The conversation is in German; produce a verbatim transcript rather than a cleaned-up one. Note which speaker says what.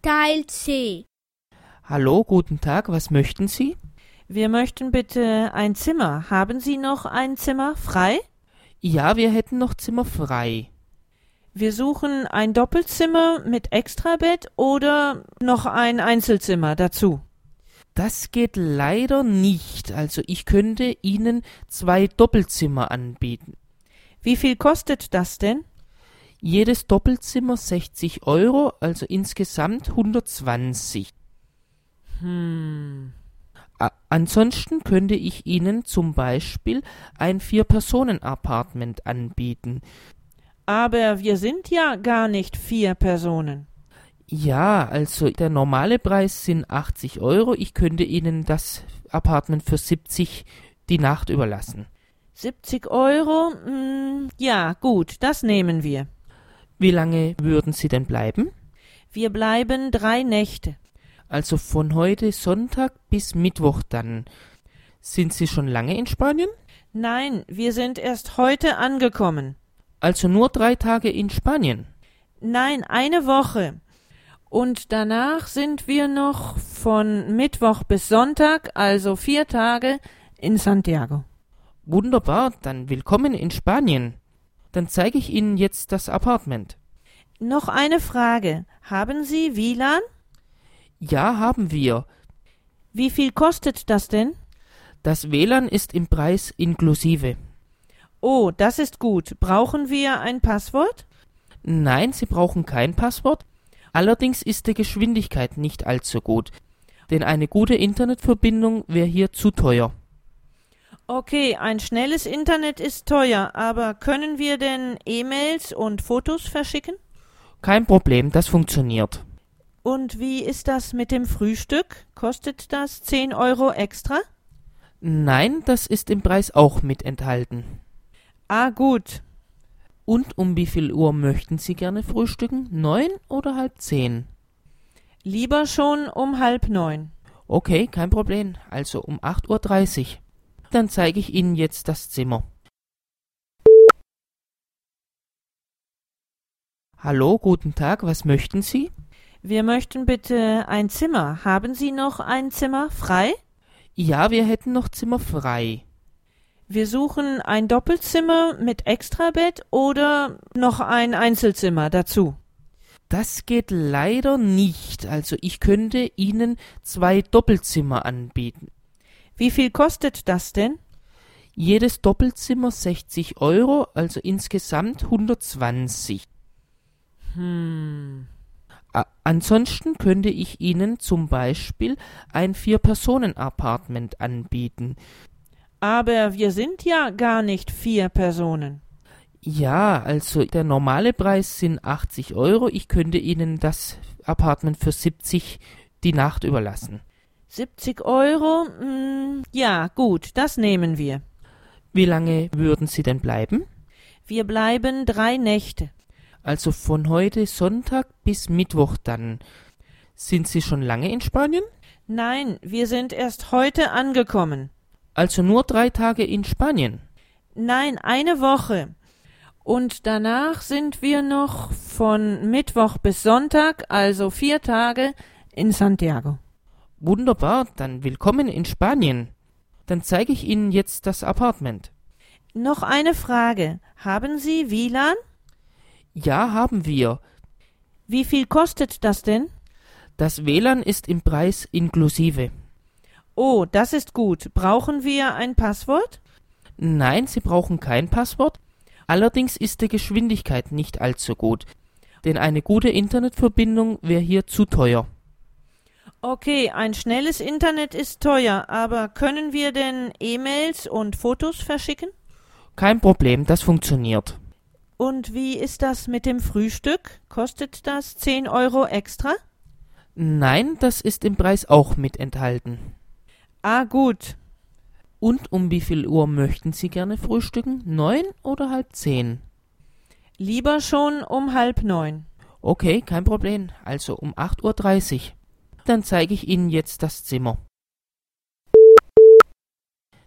Speaker 1: Teil C.
Speaker 2: Hallo, guten Tag, was möchten Sie?
Speaker 3: Wir möchten bitte ein Zimmer. Haben Sie noch ein Zimmer frei?
Speaker 2: Ja, wir hätten noch Zimmer frei.
Speaker 3: Wir suchen ein Doppelzimmer mit Extrabett oder noch ein Einzelzimmer dazu.
Speaker 2: Das geht leider nicht. Also ich könnte Ihnen zwei Doppelzimmer anbieten.
Speaker 3: Wie viel kostet das denn?
Speaker 2: Jedes Doppelzimmer sechzig Euro, also insgesamt hundertzwanzig.
Speaker 3: Hm.
Speaker 2: A- ansonsten könnte ich Ihnen zum Beispiel ein Vier-Personen-Apartment anbieten.
Speaker 3: Aber wir sind ja gar nicht vier Personen.
Speaker 2: Ja, also der normale Preis sind achtzig Euro. Ich könnte Ihnen das Apartment für siebzig die Nacht überlassen.
Speaker 3: siebzig Euro? Hm, ja, gut, das nehmen wir.
Speaker 2: Wie lange würden Sie denn bleiben?
Speaker 3: Wir bleiben drei Nächte.
Speaker 2: Also von heute Sonntag bis Mittwoch dann. Sind Sie schon lange in Spanien?
Speaker 3: Nein, wir sind erst heute angekommen.
Speaker 2: Also nur drei Tage in Spanien?
Speaker 3: Nein, eine Woche. Und danach sind wir noch von Mittwoch bis Sonntag, also vier Tage, in Santiago.
Speaker 2: Wunderbar, dann willkommen in Spanien. Dann zeige ich Ihnen jetzt das Apartment.
Speaker 3: Noch eine Frage. Haben Sie W L A N?
Speaker 2: Ja, haben wir.
Speaker 3: Wie viel kostet das denn?
Speaker 2: Das W L A N ist im Preis inklusive.
Speaker 3: Oh, das ist gut. Brauchen wir ein Passwort?
Speaker 2: Nein, Sie brauchen kein Passwort. Allerdings ist die Geschwindigkeit nicht allzu gut, denn eine gute Internetverbindung wäre hier zu teuer.
Speaker 3: Okay, ein schnelles Internet ist teuer, aber können wir denn E-Mails und Fotos verschicken?
Speaker 2: Kein Problem, das funktioniert.
Speaker 3: Und wie ist das mit dem Frühstück? Kostet das zehn Euro extra?
Speaker 2: Nein, das ist im Preis auch mit enthalten.
Speaker 3: Ah, gut.
Speaker 2: Und um wie viel Uhr möchten Sie gerne frühstücken? Neun oder halb zehn?
Speaker 3: Lieber schon um halb neun.
Speaker 2: Okay, kein Problem. Also um acht Uhr dreißig. Dann zeige ich Ihnen jetzt das Zimmer. Hallo, guten Tag, was möchten Sie?
Speaker 3: Wir möchten bitte ein Zimmer. Haben Sie noch ein Zimmer frei?
Speaker 2: Ja, wir hätten noch Zimmer frei.
Speaker 3: Wir suchen ein Doppelzimmer mit Extrabett oder noch ein Einzelzimmer dazu.
Speaker 2: Das geht leider nicht. Also ich könnte Ihnen zwei Doppelzimmer anbieten.
Speaker 3: Wie viel kostet das denn?
Speaker 2: Jedes Doppelzimmer sechzig Euro, also insgesamt hundertzwanzig.
Speaker 3: Hm.
Speaker 2: A- ansonsten könnte ich Ihnen zum Beispiel ein Vier-Personen-Apartment anbieten.
Speaker 3: Aber wir sind ja gar nicht vier Personen.
Speaker 2: Ja, also der normale Preis sind achtzig Euro. Ich könnte Ihnen das Apartment für siebzig die Nacht überlassen.
Speaker 3: siebzig Euro? Hm, ja, gut, das nehmen wir.
Speaker 2: Wie lange würden Sie denn bleiben?
Speaker 3: Wir bleiben drei Nächte.
Speaker 2: Also von heute Sonntag bis Mittwoch dann. Sind Sie schon lange in Spanien?
Speaker 3: Nein, wir sind erst heute angekommen.
Speaker 2: Also nur drei Tage in Spanien?
Speaker 3: Nein, eine Woche. Und danach sind wir noch von Mittwoch bis Sonntag, also vier Tage, in Santiago.
Speaker 2: Wunderbar, dann willkommen in Spanien. Dann zeige ich Ihnen jetzt das Apartment.
Speaker 3: Noch eine Frage. Haben Sie W L A N?
Speaker 2: Ja, haben wir.
Speaker 3: Wie viel kostet das denn?
Speaker 2: Das W L A N ist im Preis inklusive.
Speaker 3: Oh, das ist gut. Brauchen wir ein Passwort?
Speaker 2: Nein, Sie brauchen kein Passwort. Allerdings ist die Geschwindigkeit nicht allzu gut, denn eine gute Internetverbindung wäre hier zu teuer.
Speaker 3: Okay, ein schnelles Internet ist teuer, aber können wir denn E-Mails und Fotos verschicken?
Speaker 2: Kein Problem, das funktioniert.
Speaker 3: Und wie ist das mit dem Frühstück? Kostet das zehn Euro extra?
Speaker 2: Nein, das ist im Preis auch mit enthalten.
Speaker 3: Ah, gut.
Speaker 2: Und um wie viel Uhr möchten Sie gerne frühstücken? Neun oder halb zehn?
Speaker 3: Lieber schon um halb neun.
Speaker 2: Okay, kein Problem. Also um acht Uhr dreißig. Dann zeige ich Ihnen jetzt das Zimmer.